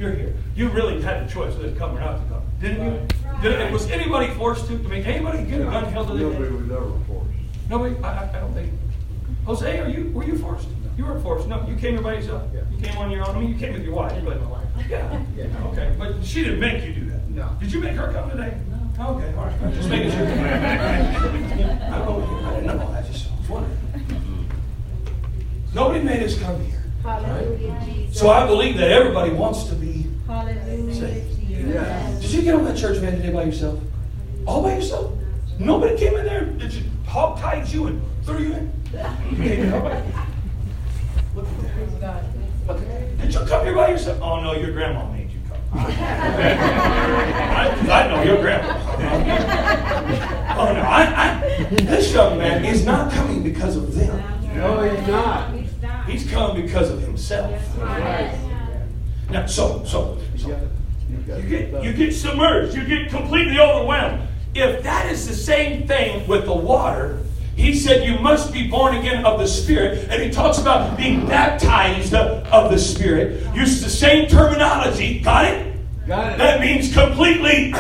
You're here. You really had the choice whether to come or not to come, didn't you? Was anybody forced to? I mean, anybody get a gun held to their head? Nobody was ever forced. Nobody? I don't think. Jose, were you forced? You weren't forced. No, you came here by yourself. Yeah. You came on your own. I mean, you came with your wife, but yeah. Okay, but she didn't make you do that. No. Did you make her come today? No. Okay, all right. Just making sure. I didn't know. I just was wondering. Nobody made us come here. Hallelujah, Jesus. So I believe that everybody wants to be Hallelujah, saved. Yeah. Did you get on that church van today by yourself? All by yourself? Nobody came in there? Did you hog tied you and threw you in? You came in all by yourself? Look at that. Look at that. Did you come here by yourself? Oh no, your grandma made you come. I know your grandma. Oh no, this young man is not coming because of them. No, he's not. He's come because of himself. Right. Now, so You you get submerged. You get completely overwhelmed. If that is the same thing with the water, he said you must be born again of the Spirit. And he talks about being baptized of the Spirit. Uses the same terminology. Got it? Got it. That means completely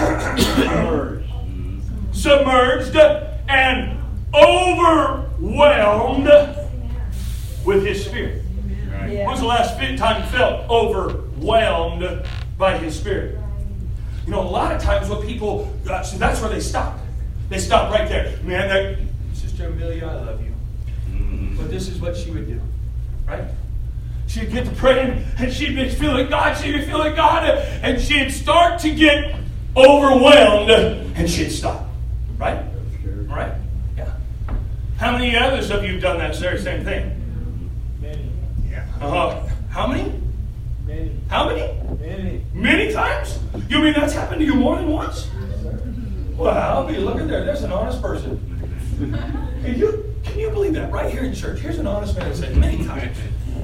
submerged and overwhelmed with His Spirit. When was the last time you felt overwhelmed by His Spirit? You know, a lot of times when people, so that's where they stop. They stop right there. Man, Sister Amelia, I love you. But this is what she would do, right? She'd get to praying, and she'd be feeling God, and she'd start to get overwhelmed, and she'd stop, right? Right? Yeah. How many others of you have done that very same thing? Many. Yeah. How many? Many. How many? Many. Many times? You mean that's happened to you more than once? Well, I'll be looking there. There's an honest person. Can you believe that? Right here in church. Here's an honest man that said many times.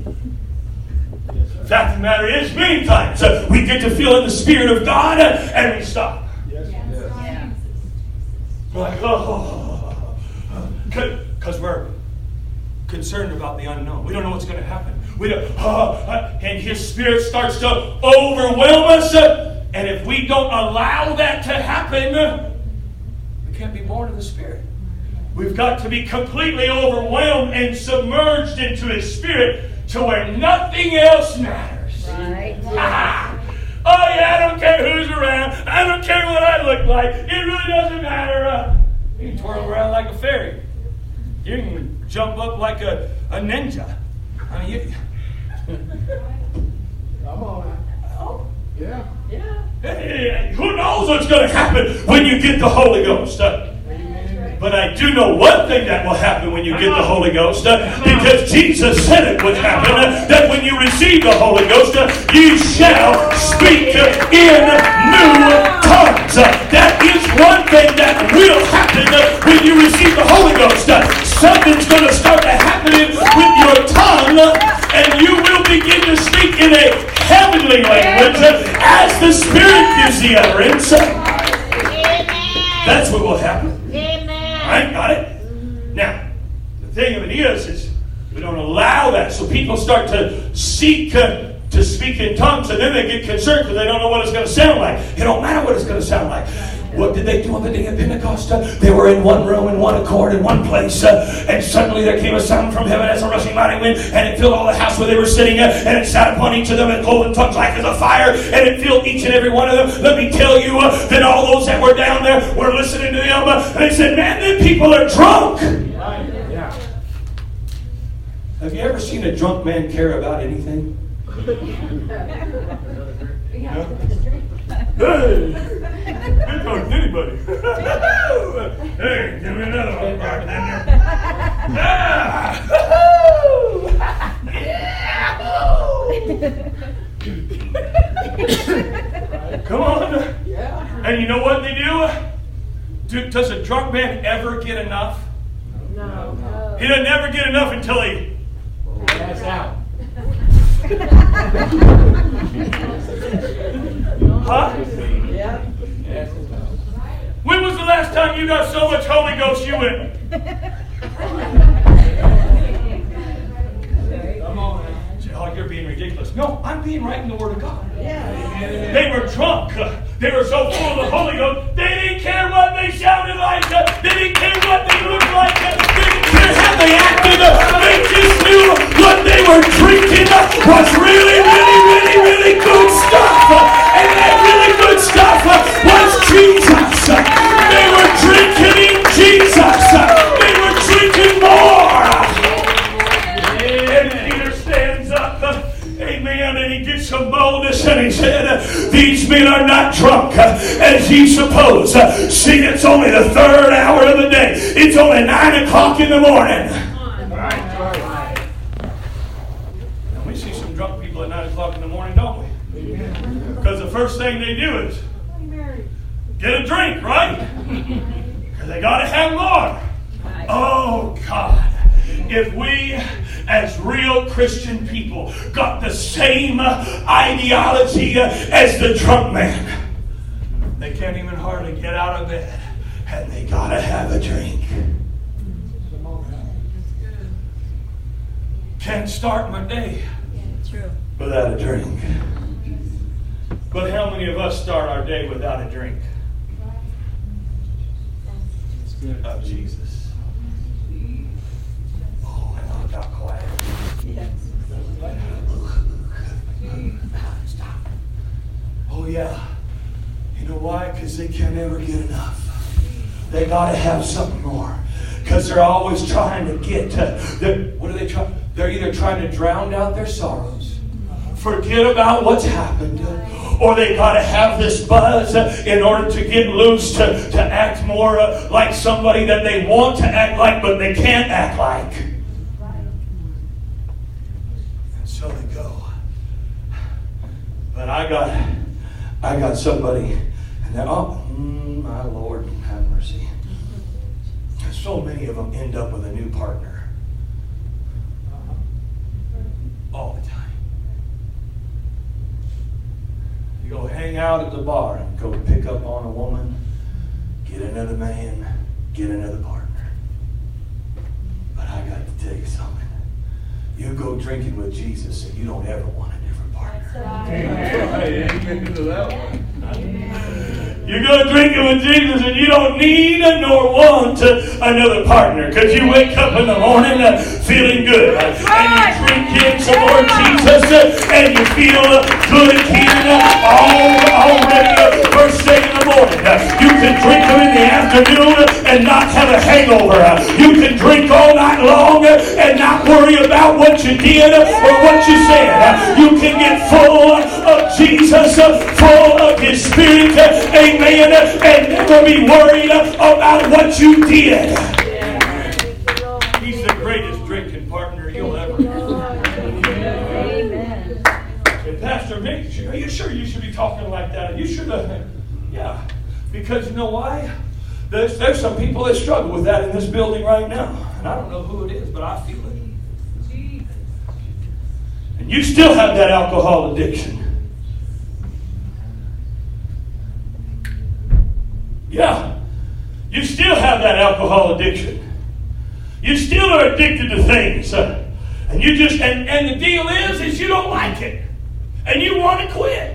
The fact of the matter is, many times we get to feel in the Spirit of God and we stop. Yes. We're like, because we're concerned about the unknown. We don't know what's going to happen. We don't, and His Spirit starts to overwhelm us. And if we don't allow that to happen, we can't be born of the Spirit. We've got to be completely overwhelmed and submerged into His Spirit to where nothing else matters. Right. Oh yeah, I don't care who's around. I don't care what I look like. It really doesn't matter. You can twirl around like a fairy. You can jump up like a ninja. I mean, Come on. oh, Yeah. hey, who knows what's going to happen when you get the Holy Ghost? But I do know one thing that will happen when you get the Holy Ghost, because Jesus said it would happen, that when you receive the Holy Ghost, you shall speak in new tongues. That is one thing that will happen when you receive the Holy Ghost. Something's going to start to happen with your tongue, and you will begin to speak in a heavenly language as the Spirit gives the utterance. That's what will happen. I got it. Now, the thing of it is we don't allow that. So people start to seek to speak in tongues, and then they get concerned because they don't know what it's going to sound like. It don't matter what it's going to sound like. What did they do on the day of Pentecost? They were in one room, in one accord, in one place, and suddenly there came a sound from heaven as a rushing mighty wind, and it filled all the house where they were sitting, and it sat upon each of them in cloven tongues like as a fire, and it filled each and every one of them. Let me tell you that all those that were down there were listening to them, and they said, man, them people are drunk. Yeah. Have you ever seen a drunk man care about anything? Hey, didn't talk to anybody. Hey, give me another one, bartender. Come on. And you know what they do? Does a drunk man ever get enough? No. He doesn't ever get enough until he Pass out. Huh? Yeah. When was the last time you got so much Holy Ghost you went? Come on. Say, oh, you're being ridiculous. No, I'm being right in the Word of God. Yeah. They were drunk. They were so full of the Holy Ghost. They didn't care what they shouted like. They didn't care what they looked like. They didn't care how they acted. They just knew what they were drinking was really, really, really, really good stuff. And that really good stuff was Jesus. They were drinking in Jesus. They were drinking more. And Peter stands up. Amen. And he gets some boldness and he said, these men are not drunk as ye suppose. See, it's only the 3rd hour of the day. It's only 9 o'clock in the morning. And we see some drunk people at 9 o'clock in the morning, don't we? Because the first thing they do is get a drink, right? Because they got to have more. Oh, God. If we, as real Christian people, got the same ideology as the drunk man, they can't even hardly get out of bed, and they got to have a drink. Can't start my day without a drink. But how many of us start our day without a drink? Of Jesus. Oh, and I got quiet. Stop. Oh, yeah. You know why? Because they can never get enough. They got to have something more. Because they're always trying to get to... What are they trying? They're either trying to drown out their sorrows, forget about what's happened, or they got to have this buzz in order to get loose, to act more like somebody that they want to act like, but they can't act like. And so they go. But I got somebody, and they're, oh, my Lord, have mercy. So many of them end up with a new partner. All the time. You go hang out at the bar and go pick up on a woman, get another man, get another partner. But I got to tell you something. You go drinking with Jesus and you don't ever want a different partner. Amen to that one. You go drinking with Jesus and you don't need nor want another partner, because you wake up in the morning feeling good. And you drink in some more Jesus and you feel good again already first thing in the morning. You can drink them in the afternoon and not have a hangover. You can drink all night long and not worry about what you did or what you said. You can get full of Jesus, full of His Spirit, amen, and never be worried about what you did. He's the greatest drinking partner you'll ever have. Amen. And Pastor Mick, are you sure you should be talking like that? You should have. Yeah. Because you know why? There's some people that struggle with that in this building right now. And I don't know who it is, but I feel it. And you still have that alcohol addiction. Yeah. You still have that alcohol addiction. You still are addicted to things. And you just, and the deal is you don't like it. And you want to quit.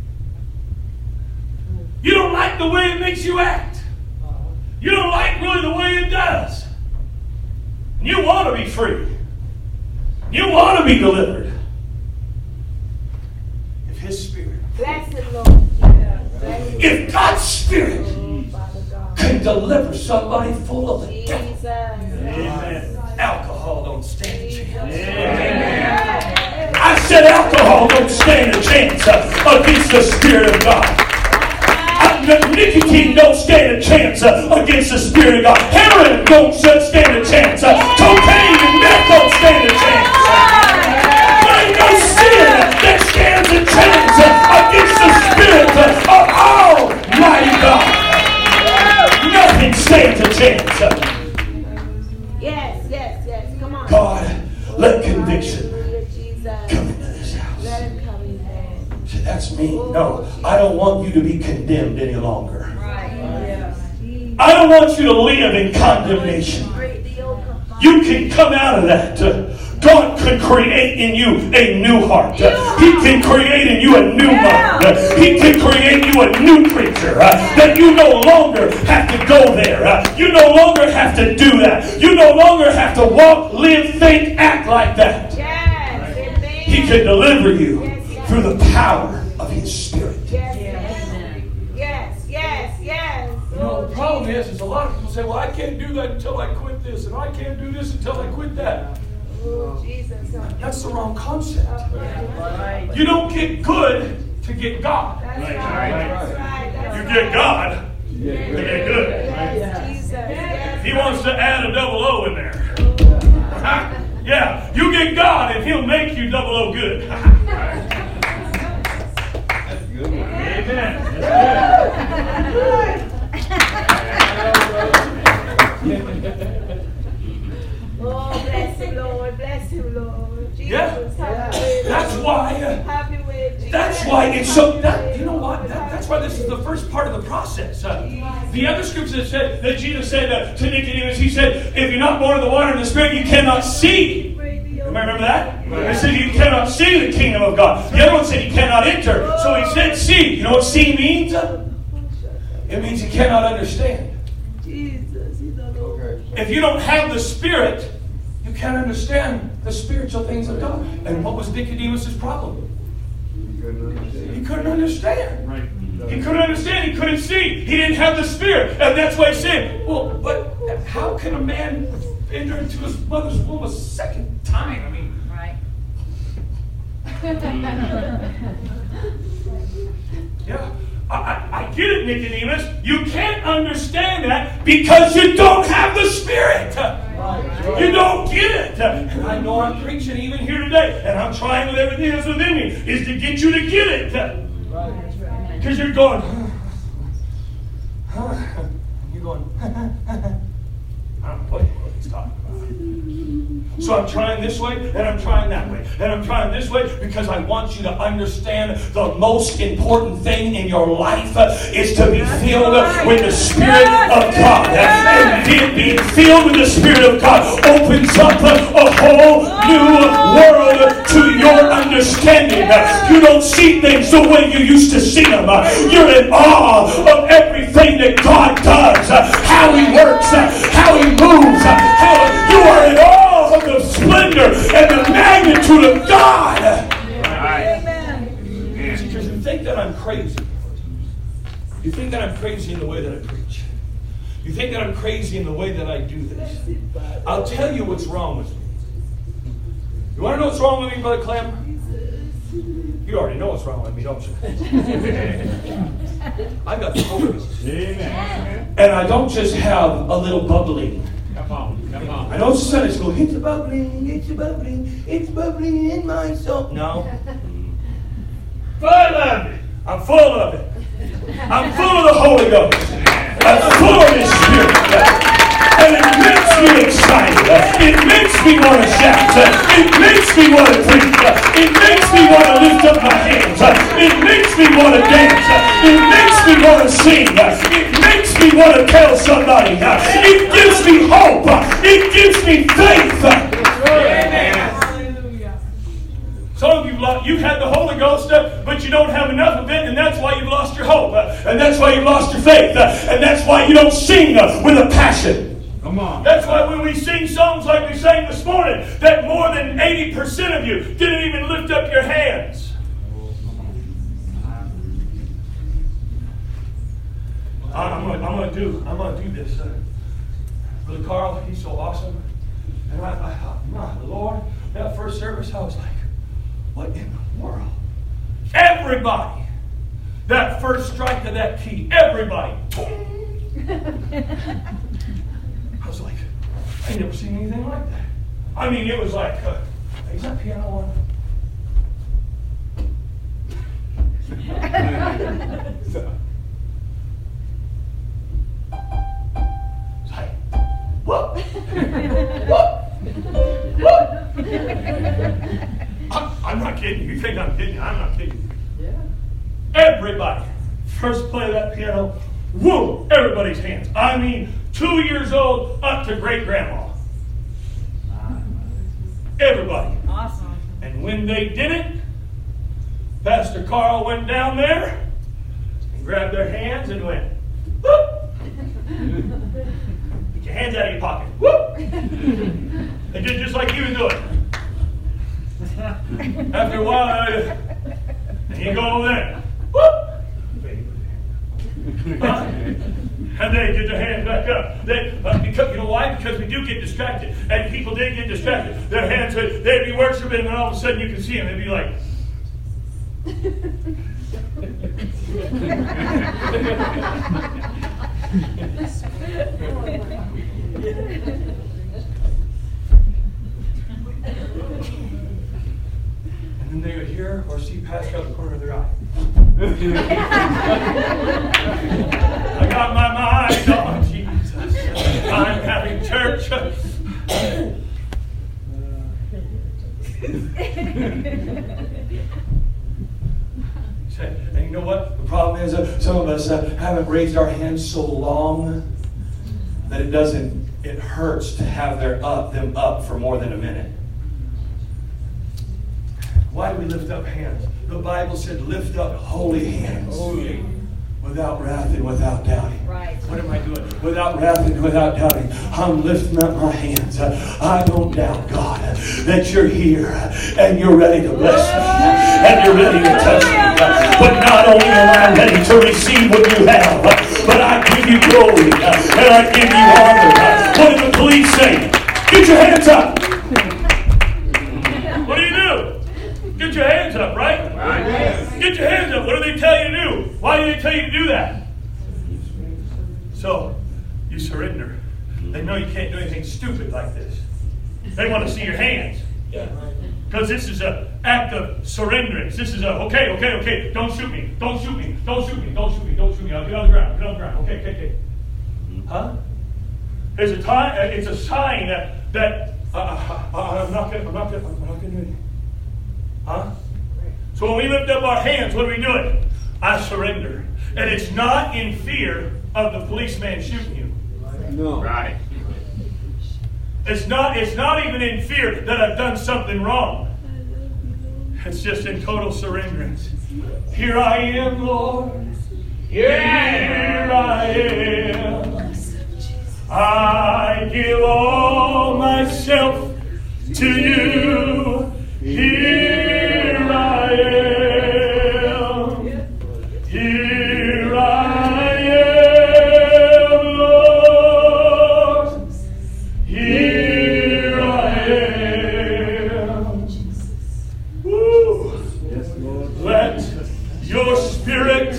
You don't like the way it makes you act. You don't like really the way it does. And you want to be free. You want to be delivered. If His Spirit, Bless the Lord. if God's Spirit can deliver somebody full of addiction, Jesus. amen, alcohol don't stand a chance. Amen. I said alcohol don't stand a chance against the Spirit of God. Nicotine don't stand a chance against the Spirit of God. Heroin don't stand a chance. Cocaine and meth don't stand a chance. There ain't no sin that stands a chance against the Spirit of Almighty God. Nothing stands a chance. Yes. Come on. God, let conviction Hallelujah, Jesus. come into this house. Let Him come in there. Say, that's me. No, I don't want you to be condemned any longer. Right. Yes. I don't want you to live in condemnation. You can come out of that. God can create in you a new heart. He can create in you a new mind. He can create you a new creature. That you no longer have to go there. You no longer have to do that. You no longer have to walk, live, think, act like that. He can deliver you through the power of His Spirit. You know, the problem is a lot of people say, well, I can't do that until I quit this, and I can't do this until I quit that. That's the wrong concept. You don't get good to get God. You get God to get good. He wants to add a double O in there. Yeah, you get God and He'll make you double O good. That's good. Amen. Oh, bless Him, Lord. Bless Him, Lord. Jesus, Yeah. That's why. Happy with Jesus. That's why it's so. You know what? That's why this is the first part of the process. The other scripture said that Jesus said to Nicodemus, He said, "If you're not born of the water and the Spirit, you cannot see." Remember that? It said you cannot see the kingdom of God. The other one said you cannot enter. So He said, "See." You know what "see" means? It means you cannot understand. If you don't have the Spirit, you can't understand the spiritual things of God. And what was Nicodemus' problem? He couldn't understand. He couldn't understand. He couldn't see. He didn't have the Spirit. And that's why He said, well, but how can a man enter into his mother's womb a second time? I mean, yeah. I get it, Nicodemus. You can't understand that because you don't have the Spirit. You don't get it. And I know I'm preaching even here today, and I'm trying with everything that's within me, is to get you to get it. Because you're going, you're going, I don't know what he's talking about. So I'm trying this way, and I'm trying that way, and I'm trying this way because I want you to understand the most important thing in your life is to be filled with the Spirit of God. And then being filled with the Spirit of God opens up a whole new world to your understanding. You don't see things the way you used to see them. You're in awe of everything that God does, how He works, how He moves, how you are in awe of the splendor and the magnitude of God. Because you think that I'm crazy. You think that I'm crazy in the way that I preach. You think that I'm crazy in the way that I do this. I'll tell you what's wrong with me. You want to know what's wrong with me, Brother Clem? You already know what's wrong with me, don't you? I got the Holy Ghost. Amen. And I don't just have a little bubbling. Come on. I know it's Sunday school. It's bubbling in my soul. No. Full of it. I'm full of it. I'm full of the Holy Ghost. I'm full of His Spirit. And it makes me excited. It makes me want to shout. It makes me want to preach. It makes me want to lift up my hands. It makes me want to dance. It makes me want to sing. It makes me want to tell somebody. It gives me hope. It gives me faith. Some of you've had the Holy Ghost, but you don't have enough of it, and that's why you've lost your hope. And that's why you've lost your faith. And that's why you don't sing with a passion. Come on. That's why when we sing songs like we sang this morning, that more than 80% of you didn't even lift up your hands. I'm gonna do this. Brother Carl, he's so awesome. And I thought, my Lord, that first service, I was like, what in the world? Everybody, that first strike of that key, everybody. I was like, I ain't never seen anything like that. I mean, it was like, is that piano on? It's like, what? I'm not kidding you. You think I'm kidding you? I'm not kidding you. Yeah. Everybody, first play of that piano, whoa, everybody's hands. I mean, 2 years old up to great grandma. Everybody. Awesome. And when they did it, Pastor Carl went down there and grabbed their hands and went, whoop! Get your hands out of your pocket. Whoop! They did just like he was doing. After a while, and you go over there. Whoop! And they get their hands back up. Because, you know why? Because we do get distracted. And people did get distracted. Their hands, they'd be worshiping, and then all of a sudden you can see them. They'd be like... And then they would hear or see Pastor out the corner of their eye. I got my mind on Jesus. I'm having church. And you know what? The problem is some of us haven't raised our hands so long that it hurts to have them up for more than a minute. Why do we lift up hands? The Bible said, lift up holy hands. Holy. Without wrath and without doubting. Right. What am I doing? Without wrath and without doubting. I'm lifting up my hands. I don't doubt, God, that you're here and you're ready to bless me and you're ready to touch me. But not only am I ready to receive what you have, but I give you glory and I give you honor. What did the police say? Get your hands up. What do you do? Get your hands up, right? Get your hands up. What do they tell you to do? Why do they tell you to do that? So, you surrender. They know you can't do anything stupid like this. They want to see your hands. Because this is an act of surrenderance. This is okay. Don't shoot me. Don't shoot me. Don't shoot me. Don't shoot me. Don't shoot me. I'll get on the ground. Get on the ground. Okay. Huh? It's a sign that I'm not going to do anything. Huh? So when we lift up our hands, what are we doing? I surrender. And it's not in fear of the policeman shooting you. No. Right. It's not even in fear that I've done something wrong. It's just in total surrenderance. Here I am, Lord. Here I am. I give all myself to you. Here I am. Here I am, Lord. Here I am. Woo. Yes, Lord. Let your spirit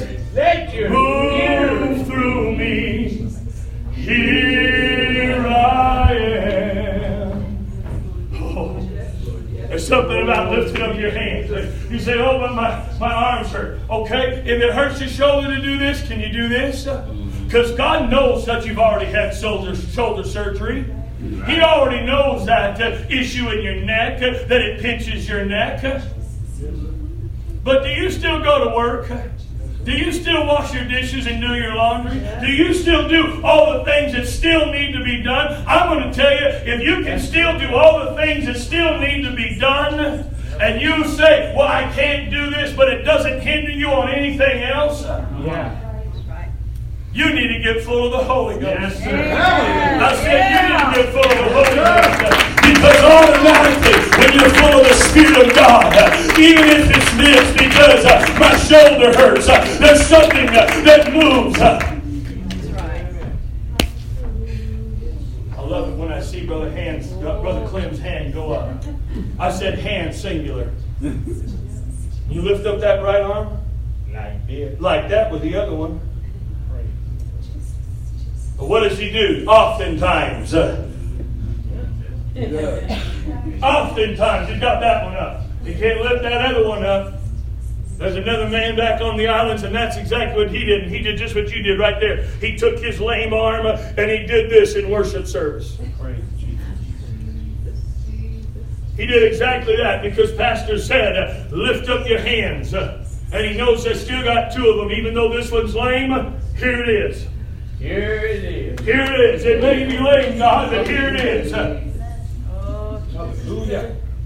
move through me. Here I am. Oh. There's something about lifting up your hands. You say, oh, but my arms hurt. Okay, if it hurts your shoulder to do this, can you do this? Because God knows that you've already had shoulder surgery. He already knows that issue in your neck, that it pinches your neck. But do you still go to work? Do you still wash your dishes and do your laundry? Do you still do all the things that still need to be done? I'm going to tell you, if you can still do all the things that still need to be done, and you say, well, I can't do this, but it doesn't hinder you on anything else, you need to get full of the Holy Ghost. Yes, sir. I said you need to get full of the Holy Ghost. Because automatically, when you're full of the Spirit of God, even if it's this, because my shoulder hurts, there's something that moves. I love it when I see Brother Clem's hand go up. I said hand singular. You lift up that right arm? Like that with the other one. But what does he do? Oftentimes, he's got that one up. He can't lift that other one up. There's another man back on the islands, and that's exactly what he did. And he did just what you did right there. He took his lame arm and he did this in worship service. He did exactly that because Pastor said, lift up your hands. And he knows I still got two of them, even though this one's lame. Here it is. Here it is. Here it is. It may be lame, God, but here it is. Hallelujah.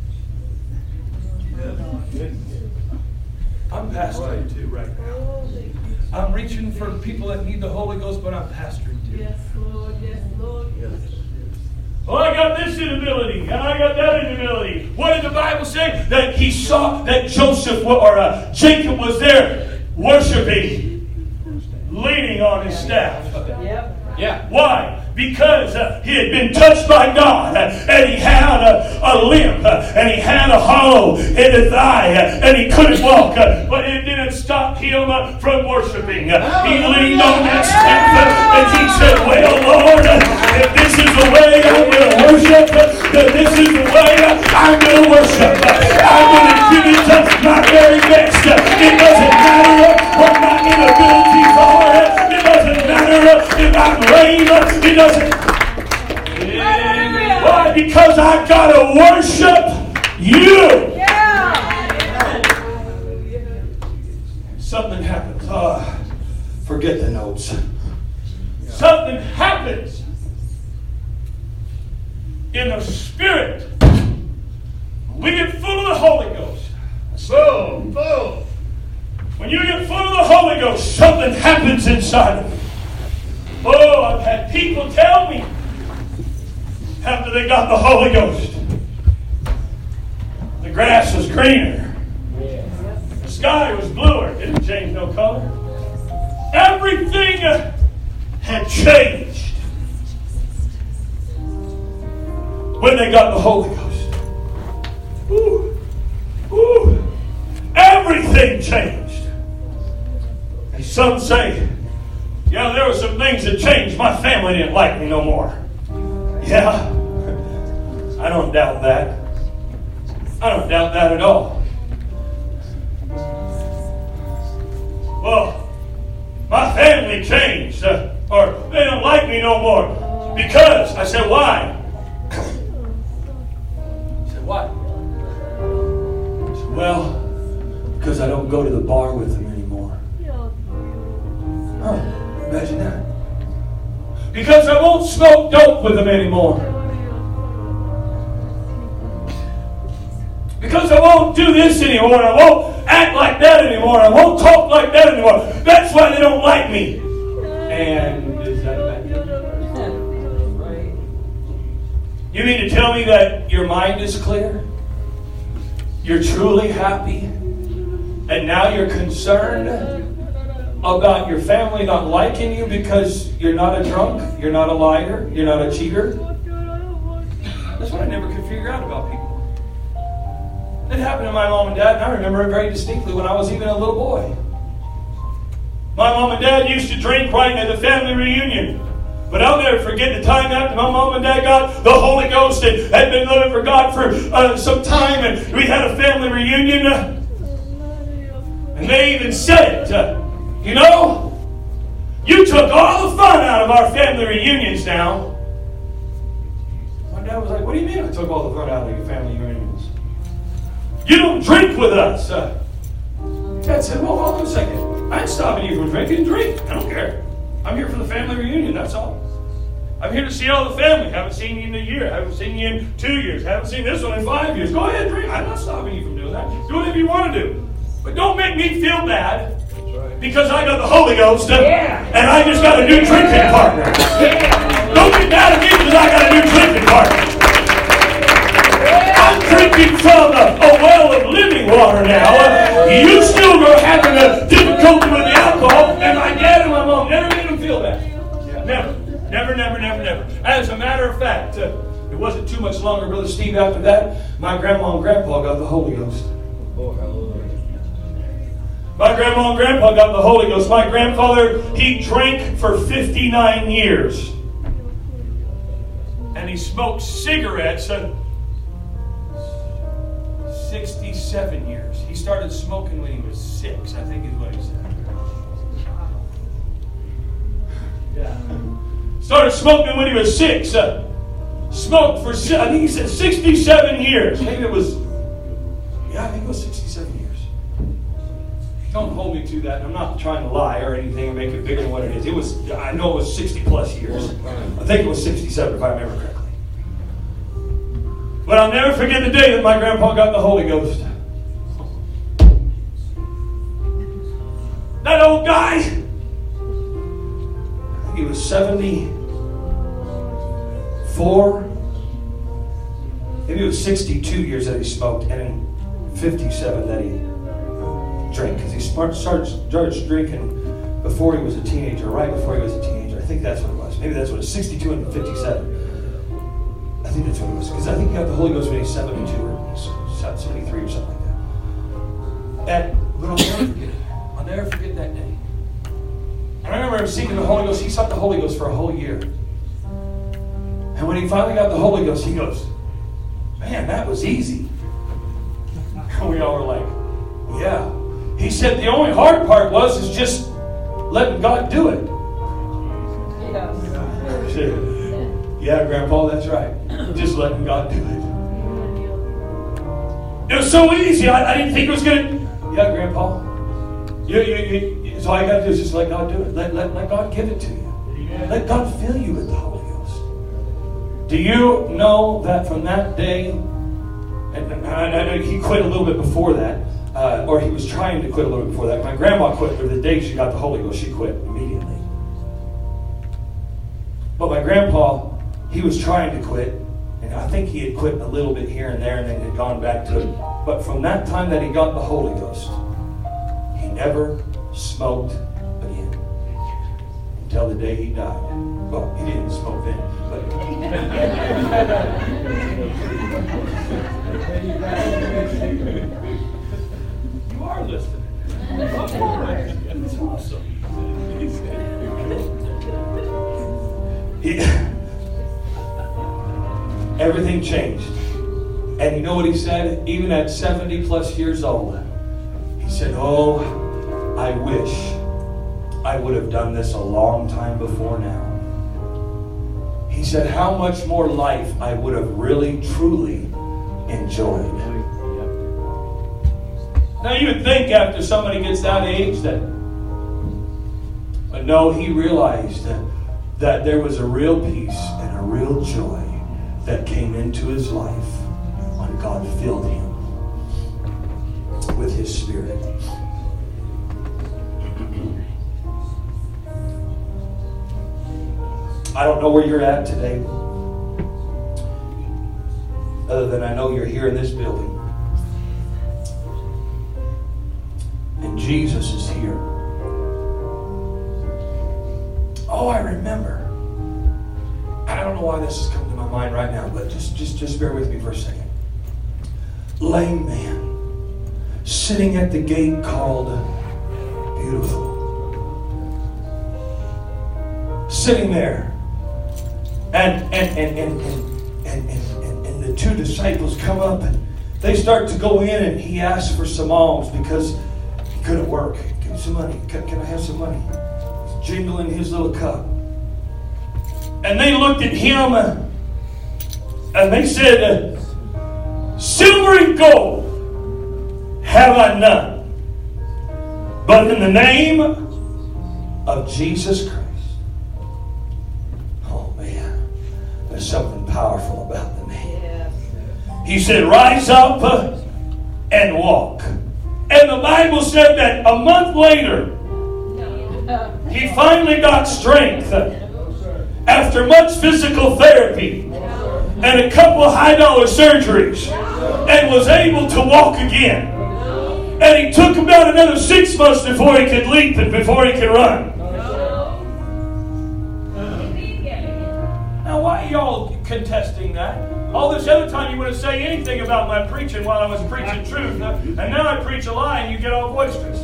I'm pastoring too right now. I'm reaching for people that need the Holy Ghost, but I'm pastoring too. Yes, Lord. Yes, Lord. Yes. Oh, I got this inability, and I got that inability. What did the Bible say? That he saw that Jacob was there worshiping, leaning on his staff. Yep. Yeah. Why? Because he had been touched by God, and he had a limp, and he had a hollow in his thigh, and he couldn't walk, but it didn't stop him from worshiping. He leaned on that staff, and he said, well, Lord, if this is the way I'm going to worship, then this is the way I'm going to worship. I'm going to give it my very best. It doesn't matter what my inabilities are. It doesn't matter if I'm lame. It doesn't. Why? Because I've got to worship you. Something happens. Forget the notes. Something happens in the Spirit. We get full of the Holy Ghost. Boom, boom. When you get full of the Holy Ghost, something happens inside of you. Oh, I've had people tell me after they got the Holy Ghost, the grass was greener. The sky was bluer. It didn't change no color. Everything had changed when they got the Holy Ghost. Ooh, ooh, everything changed. And some say, yeah, there were some things that changed. My family didn't like me no more. Yeah, I don't doubt that. I don't doubt that at all. Well, my family changed, or they don't like me no more. Because, I said, why? I said, why? I said, well, because I don't go to the bar with them anymore. Huh. Imagine that. Because I won't smoke dope with them anymore. Because I won't do this anymore. I won't act like that anymore. I won't talk like that anymore. That's why they don't like me. And is that a bad thing? You mean to tell me that your mind is clear? You're truly happy? And now you're concerned about your family not liking you because you're not a drunk, you're not a liar, you're not a cheater? That's what I never could figure out about people. It happened to my mom and dad, and I remember it very distinctly when I was even a little boy. My mom and dad used to drink right at the family reunion. But I'll never forget the time after my mom and dad got the Holy Ghost and had been living for God for some time, and we had a family reunion. And they even said it. You know, you took all the fun out of our family reunions now. My dad was like, what do you mean I took all the fun out of your family reunions? You don't drink with us. Dad said, well, hold on a second. I ain't stopping you from drinking. Drink. I don't care. I'm here for the family reunion, that's all. I'm here to see all the family. Haven't seen you in a year. Haven't seen you in 2 years. Haven't seen this one in 5 years. Go ahead, drink. I'm not stopping you from doing that. Do whatever you want to do. But don't make me feel bad. Because I got the Holy Ghost and I just got a new drinking partner. Don't get mad at me because I got a new drinking partner. I'm drinking from a well of living water now. You still are having a difficulty with the alcohol, and my dad and my mom never made them feel bad. Never. As a matter of fact, it wasn't too much longer, Brother Steve, after that, my grandma and grandpa got the Holy Ghost. My grandma and grandpa got the Holy Ghost. My grandfather, he drank for 59 years. And he smoked cigarettes 67 years. He started smoking when he was 6, I think is what he said. Yeah. Started smoking when he was 6. Smoked for, I think he said 67 years. Maybe it was, I think it was 67 years. Don't hold me to that. I'm not trying to lie or anything and make it bigger than what it is. I know it was 60 plus years. I think it was 67 if I remember correctly. But I'll never forget the day that my grandpa got the Holy Ghost. old guy, I think he was 74. Maybe it was 62 years that he smoked, and in 57 that he drank. Because he started drinking before he was a teenager, right before he was a teenager. I think that's what it was. Maybe that's what it was, 62 and 57. I think that's what it was. Because I think he got the Holy Ghost when he was 72 or 73 or something like that. But I'll never forget it. I'll never forget that day. I remember receiving the Holy Ghost. He sought the Holy Ghost for a whole year. And when he finally got the Holy Ghost, he goes, "Man, that was easy." And we all were like, "Yeah." He said the only hard part is just letting God do it. Yeah, Grandpa, that's right. Just letting God do it. It was so easy. I didn't think it was going to. Yeah, Grandpa. So all you got to do is just let God do it. Let God give it to you. Let God fill you with the Holy Ghost. Do you know that from that day, and he quit a little bit before that, or he was trying to quit a little bit before that. My grandma quit, or the day she got the Holy Ghost, she quit immediately. But my grandpa, he was trying to quit, and I think he had quit a little bit here and there, and then had gone back to it. But from that time that he got the Holy Ghost, he never smoked again until the day he died. Well, he didn't smoke then, but you are listening. That's awesome. Everything changed. And you know what he said? Even at 70 plus years old, he said, "Oh, I wish I would have done this a long time before now." He said, "How much more life I would have really, truly enjoyed." Now you would think after somebody gets that age that, but no, he realized that there was a real peace and a real joy that came into his life when God filled him with his Spirit. I don't know where you're at today, other than I know you're here in this building. And Jesus is here. Oh, I remember. I don't know why this is coming to my mind right now, but just bear with me for a second. Lame man sitting at the gate called Beautiful. Sitting there. And the two disciples come up and they start to go in, and he asks for some alms because he couldn't work. Give me some money. Can I have some money? He's jingling his little cup. And they looked at him and they said, "Silver and gold have I none, but in the name of Jesus Christ." There's something powerful about the name. He said, "Rise up and walk." And the Bible said that a month later, he finally got strength after much physical therapy and a couple high-dollar surgeries, and was able to walk again. And he took about another 6 months before he could leap and before he could run. Now, why are y'all contesting that? All this other time you wouldn't say anything about my preaching while I was preaching truth. And now I preach a lie and you get all boisterous.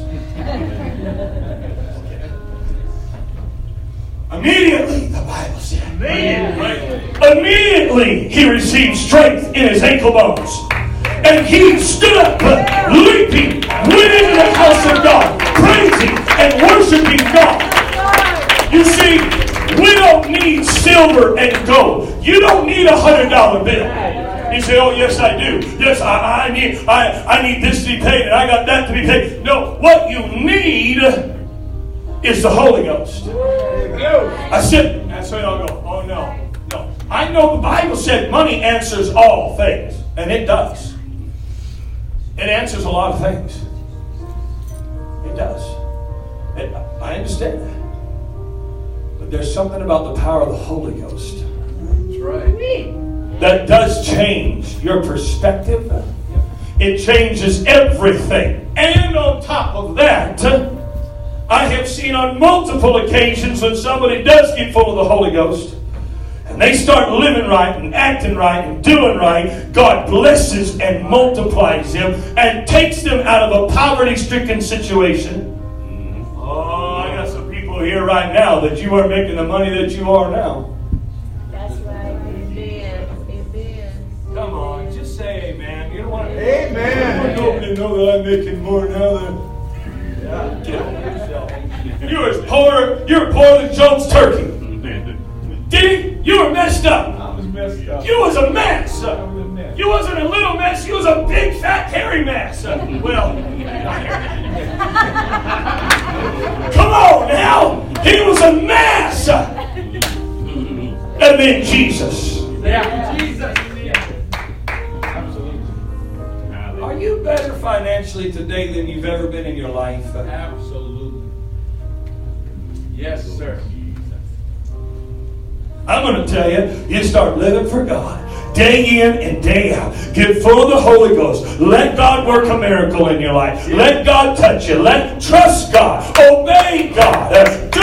Immediately, the Bible said. Immediately he received strength in his ankle bones. And he stood up, leaping, went into the house of God, praising and worshiping God. You see, we don't need silver and gold. You don't need $100 bill. You say, "Oh, yes, I do. Yes, I need this to be paid, and I got that to be paid." No, what you need is the Holy Ghost. I said, and so y'all go, "Oh, no. I know the Bible said money answers all things, and it does. It answers a lot of things. It does. there's something about the power of the Holy Ghost That's right. that does change your perspective. It changes everything. And on top of that, I have seen on multiple occasions when somebody does get full of the Holy Ghost and they start living right and acting right and doing right, God blesses and multiplies them and takes them out of a poverty-stricken situation. Oh, I got some people here right now that you are making the money that you are now. That's right. Amen. Amen. Come on, just say amen. You don't want to. Amen. Nobody know that I'm making more now than... Get over yourself. You're poor than Job's turkey. Did he? You were messed up. I was messed up. You was a mess. I was a mess. You wasn't a little mess. You was a big, fat, hairy mess. Well, come on now. He was a mess. And then Jesus. Yeah, Jesus. Absolutely. Are you better financially today than you've ever been in your life? Absolutely. Yes, sir. I'm going to tell you, you start living for God. Day in and day out. Get full of the Holy Ghost. Let God work a miracle in your life. Let God touch you. Trust God. Obey God.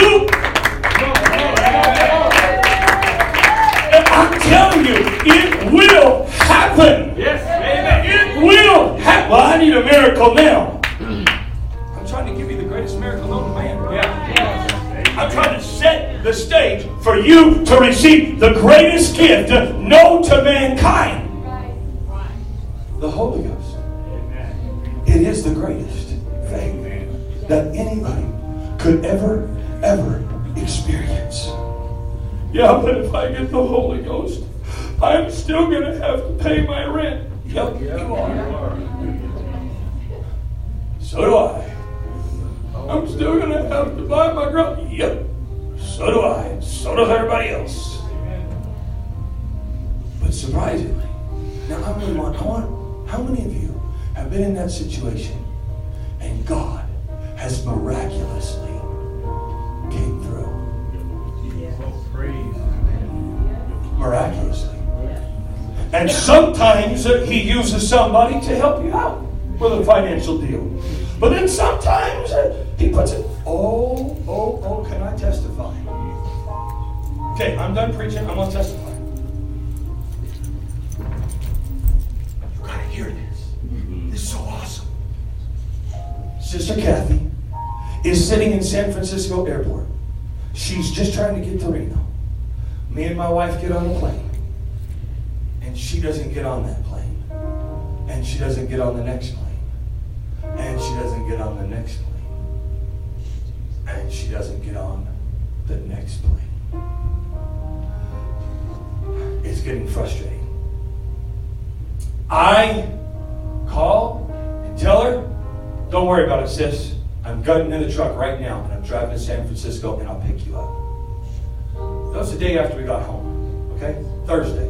And I'm telling you, it will happen. Yes, amen. It will happen. Well, I need a miracle now. I'm trying to give you the greatest miracle known to man. Yeah. I'm trying to set the stage for you to receive the greatest gift known to mankind. The Holy Ghost. It is the greatest thing that anybody could ever experience. Yeah, but if I get the Holy Ghost, I'm still going to have to pay my rent. Yep, you are. So do I. I'm still going to have to buy my groceries. Yep. So do I. So does everybody else. But surprisingly, now I want, how many of you have been in that situation and God has miraculously came through? Miraculously. And sometimes He uses somebody to help you out with a financial deal. But then sometimes He puts it, oh, can I testify? Okay, I'm done preaching. I'm going to testify. You got to hear this. This is so awesome. Sister Kathy is sitting in San Francisco Airport. She's just trying to get to Reno. Me and my wife get on the plane. And she doesn't get on that plane. And she doesn't get on the next plane. And she doesn't get on the next plane. And she doesn't get on the next plane. It's getting frustrating. I call and tell her, don't worry about it, sis. I'm getting in the truck right now and I'm driving to San Francisco and I'll pick you up. That was the day after we got home. Okay? Thursday,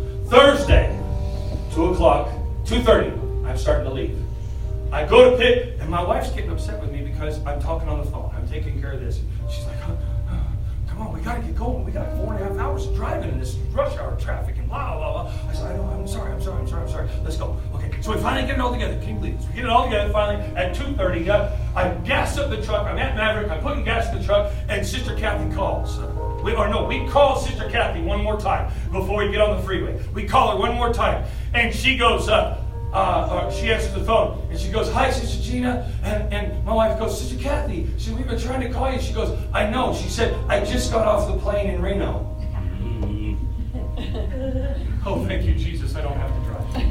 2 o'clock, 2:30, I'm starting to leave. I go to pick, and my wife's getting upset with me because I'm talking on the phone. I'm taking care of this. She's like, come on, we got to get going. We got 4.5 hours of driving in this rush hour traffic and blah, blah, blah. I said, I know, I'm sorry. Let's go. Okay, so we finally get it all together. Can you believe this? We get it all together finally at 2:30. I gas up the truck. I'm at Maverick. I'm putting gas in the truck, and Sister Kathy calls. We call Sister Kathy one more time before we get on the freeway. We call her one more time, and she goes, she answers the phone, and she goes, hi, Sister Gina, and my wife goes, Sister Kathy, we've been trying to call you. She goes, I know. She said, I just got off the plane in Reno. Oh, thank you, Jesus, I don't have to drive.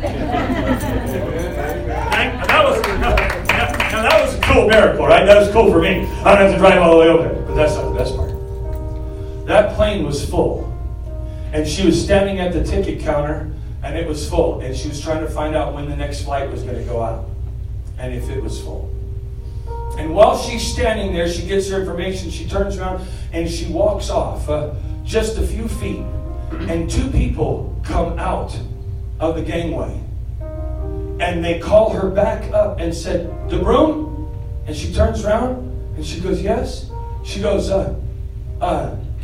That was a cool miracle, right? That was cool for me. I don't have to drive all the way over there, but that's not the best part. That plane was full, and she was standing at the ticket counter, and it was full, and she was trying to find out when the next flight was going to go out, and if it was full. And while she's standing there, she gets her information, she turns around, and she walks off just a few feet, and 2 people come out of the gangway, and they call her back up and said, DeBroom? And she turns around, and she goes, yes? She goes,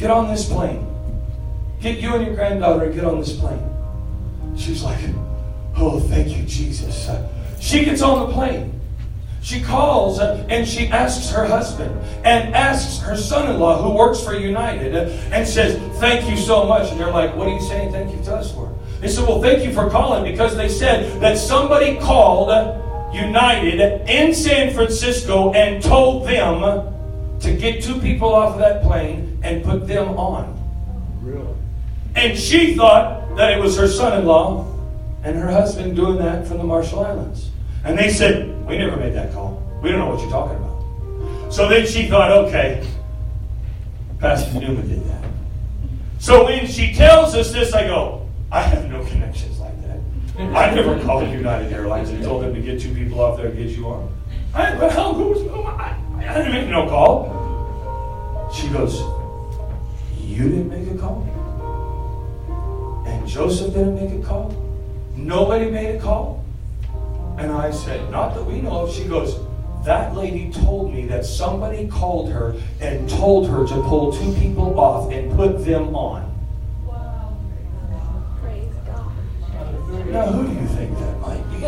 get on this plane. Get you and your granddaughter and get on this plane. She's like, oh, thank you, Jesus. She gets on the plane. She calls and she asks her husband and asks her son-in-law who works for United and says, thank you so much. And they're like, what are you saying thank you to us for? They said, well, thank you for calling, because they said that somebody called United in San Francisco and told them to get 2 people off of that plane and put them on. Really? And she thought that it was her son-in-law and her husband doing that from the Marshall Islands. And they said, we never made that call. We don't know what you're talking about. So then she thought, okay, Pastor Newman did that. So when she tells us this, I go, I have no connections like that. I never called United Airlines and told them to get 2 people off there and get you on. I didn't make no call. She goes, you didn't make a call? And Joseph didn't make a call? Nobody made a call? And I said, not that we know of. She goes, that lady told me that somebody called her and told her to pull 2 people off and put them on. Wow. Praise God. Now, who do you think that might be?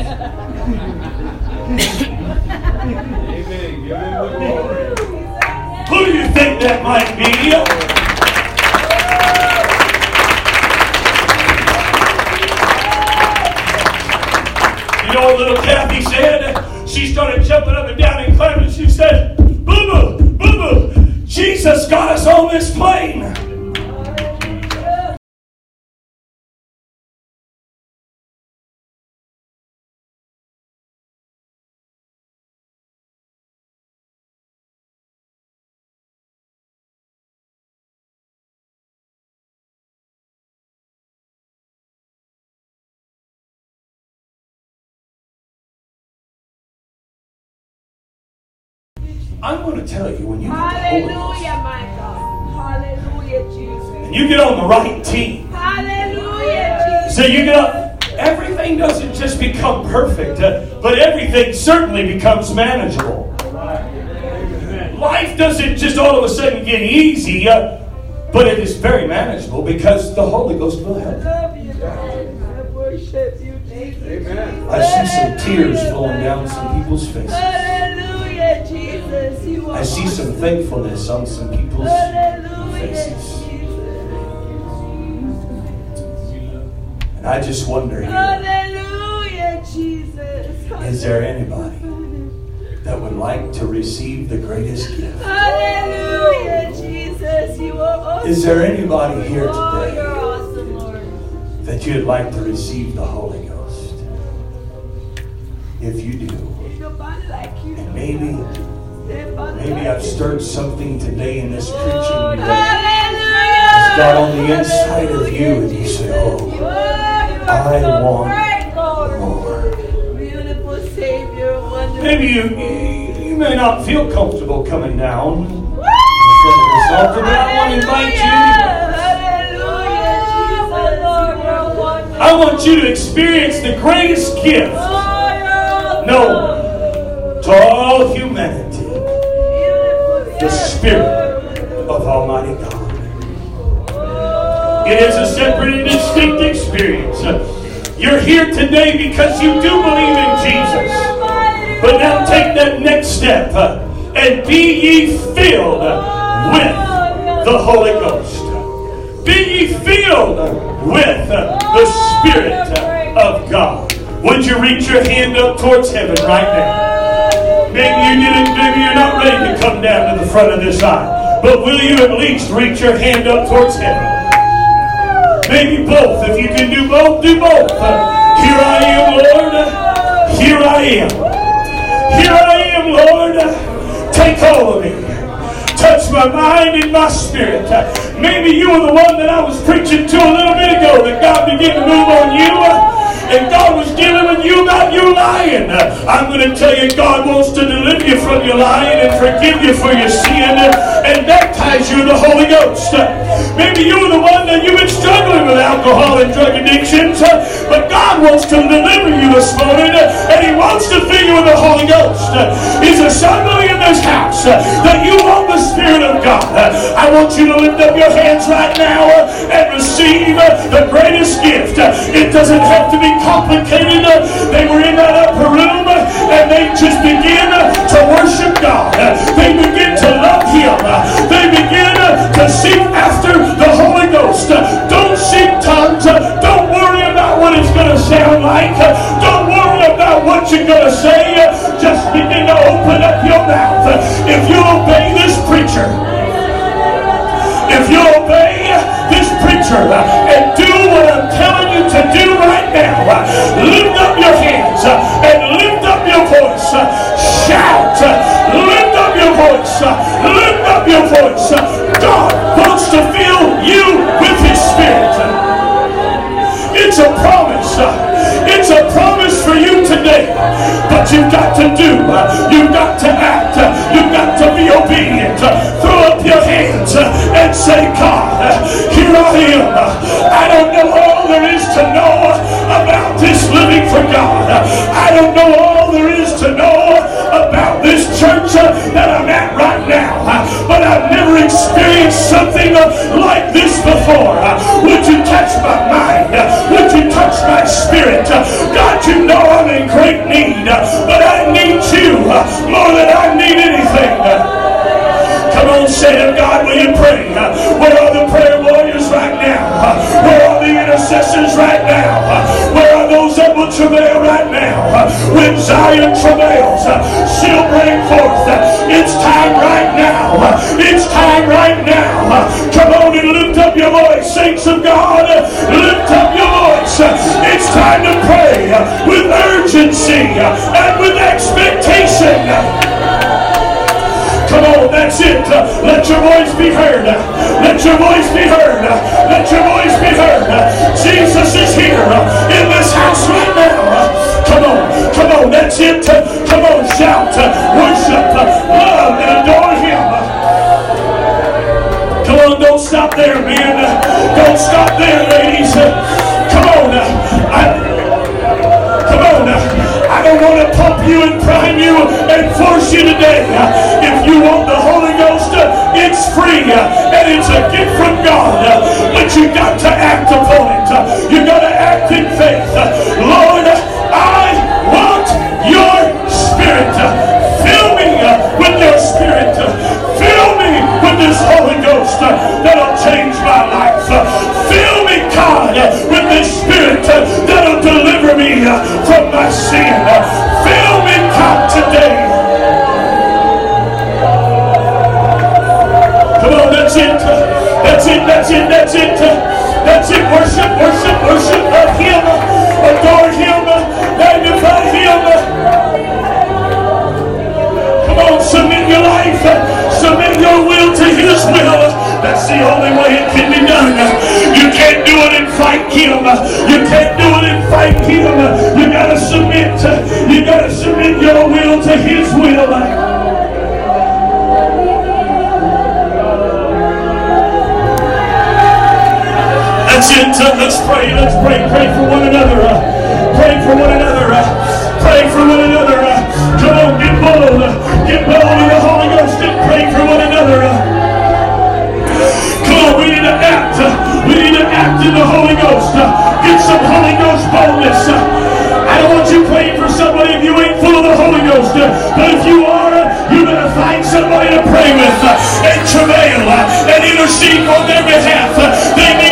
Amen. Give him the glory. Who do you think that might be? You know what little Kathy said? She started jumping up and down and clapping. She said, boo-boo, boo-boo, Jesus got us on this plane. I'm going to tell you, when you get the Holy Ghost, Hallelujah, my God. Hallelujah, Jesus. and you get on the right team, Hallelujah, Jesus. so you get up, everything doesn't just become perfect, but everything certainly becomes manageable. Life doesn't just all of a sudden get easy, but it is very manageable because the Holy Ghost will help. Love you, God. I worship you, Jesus. Amen. I see some tears flowing down some people's faces. Hallelujah, Jesus. You are I see some thankfulness on some people's faces. And I just wonder here, Hallelujah, Jesus. is there anybody that would like to receive the greatest gift? Hallelujah, Jesus. You are awesome. Is there anybody here Oh, today you're awesome, Lord. that you'd like to receive the Holy Ghost? If you do, Nobody like you. and maybe I've stirred something today in this preaching that Hallelujah. has got on the inside of you, and you say, oh, I want more. Beautiful Savior, wonderful. Maybe you may not feel comfortable coming down in front of this altar, but I want to invite you. Hallelujah, I want you to experience the greatest gift known to all humanity, the Spirit of Almighty God. It is a separate and distinct experience. You're here today because you do believe in Jesus. But now take that next step and be ye filled with the Holy Ghost. Be ye filled with the Spirit of God. Would you reach your hand up towards heaven right now? Maybe you're not ready to come down to the front of this aisle. But will you at least reach your hand up towards heaven? Maybe both. If you can do both, do both. Here I am, Lord. Here I am. Here I am, Lord. Take hold of me. Touch my mind and my spirit. Maybe you were the one that I was preaching to a little bit ago, that God began to move on you. And God was dealing with you about your lying. I'm going to tell you, God wants to deliver you from your lying and forgive you for your sin and baptize you in the Holy Ghost. Maybe you were the one that you've been struggling with alcohol and drug addictions, but God wants to deliver you this morning, and He wants to fill you with the Holy Ghost. Is there somebody in this house that you want the Spirit of God. I want you to lift up your hands right now and receive the greatest gift. It doesn't have to be complicated. They were in that upper room and they just begin to worship God. They begin to love Him. They begin to seek after the Holy Ghost. Don't seek tongues. Don't worry about what it's going to sound like. Don't worry about what you're going to say. Just begin to open up your mouth. If you obey this preacher, if you obey this preacher and do what I'm telling you to do right now, lift up your hands and lift up your voice. Shout. Lift up your voice. Lift up your voice. God wants to fill you with His Spirit. It's a promise. It's a promise for you today. But you've got to do. You've got to act. You've got to be obedient. Throw up your hands and say, God, here I am. I don't know all there is to know about this living for God. I don't know all there is to know about this church that I'm at right now. But I've never experienced something like this before. Would you touch my mind? Would you touch my spirit? God, you know I'm in great need, but I need you more than I need anything. Come on, say to God, will you pray? Where are the prayer warriors right now? Where are the intercessors right now? Where are those that will travail right now? When Zion travails, she'll bring forth. It's time right now. It's time right now. Come on and lift up your voice, saints of God. Lift up your voice. It's time to pray with urgency and with expectation. Come on, that's it. Let your voice be heard. Let your voice be heard. Let your voice be heard. Jesus is here in this house right now. Come on, come on, that's it. Come on, shout, worship, love, and adore Him. Come on, don't stop there, man. Don't stop there, ladies. Come on. I don't want to pump you and prime you and force you today. If you want the Holy Ghost, it's free and it's a gift from God. But you got to act upon it. You got to act in faith. Lord, I want your Spirit. Fill me with your Spirit. Fill me with this Holy Ghost that'll change my life. Fill me, God, with this Spirit that'll deliver me from my sin. Fill me, God, today. Come on, that's it. That's it, that's it, that's it. That's it. Worship, worship, worship. Love Him. Adore Him. Magnify Him. Come on, submit your life. Submit your will to His will. That's the only way it can be done. You can't do it and fight Him. You can't do it and fight Him. You gotta submit. You gotta submit your will to His will. That's it. Let's pray. Let's pray. Pray for one another. Pray for one another. Pray for one another. Come on, get bold. Get bold in the Holy Ghost and pray for one another. Come on, we need to act. We need to act in the Holy Ghost. Get some Holy Ghost boldness. I don't want you praying for somebody if you ain't full of the Holy Ghost. But if you are, you better find somebody to pray with and travail and intercede on their behalf. They